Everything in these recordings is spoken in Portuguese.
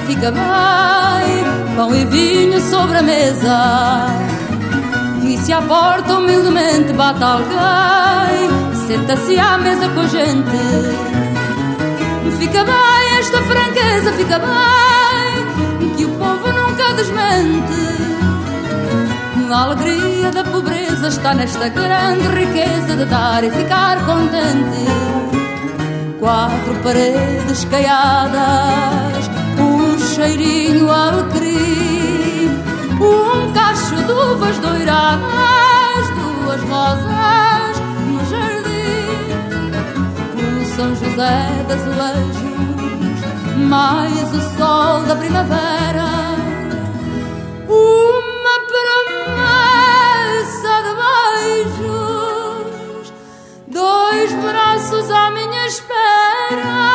fica bem, pão e vinho sobre a mesa. E se à porta humildemente bate alguém, senta-se à mesa com a gente. Fica bem esta franqueza, fica bem, que o povo nunca desmente. A alegria da pobreza está nesta grande riqueza de dar e ficar contente. Quatro paredes caiadas, um cheirinho alecrim, um cacho de uvas doiradas, duas rosas no jardim, o São José das Azulejos, mais o sol da primavera. Uma promessa de beijos, dois braços à minha espera.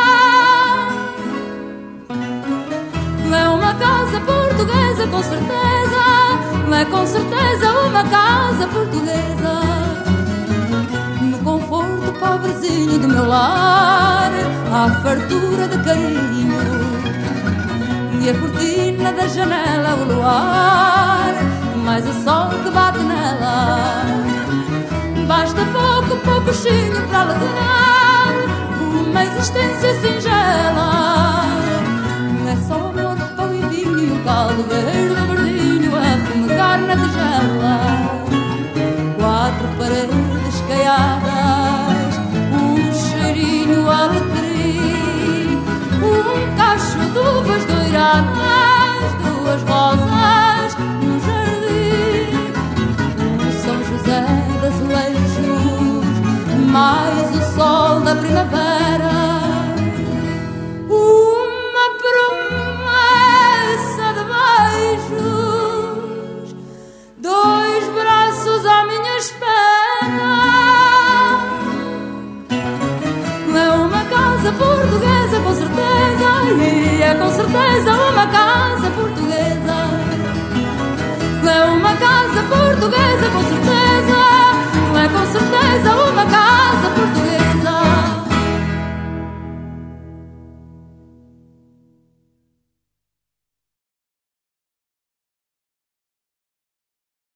É uma casa portuguesa, com certeza, é com certeza uma casa portuguesa. No conforto pobrezinho do meu lar, há fartura de carinho, e a cortina da janela o luar, mais o sol que bate nela. Basta pouco chinho para alegrar uma existência singela. É só amor, pão e vinho e o caldo verde verdinho a fumegar na tigela. Quatro paredes caiadas, um cheirinho alecrim, um cacho de uvas doiradas, duas rosas no jardim, o São José das Azulejos, mais o sol da primavera. Uma promessa de beijos, dois braços à minha espera. É uma casa portuguesa, com certeza, e é com certeza uma casa portuguesa. É uma casa portuguesa, com certeza, é com certeza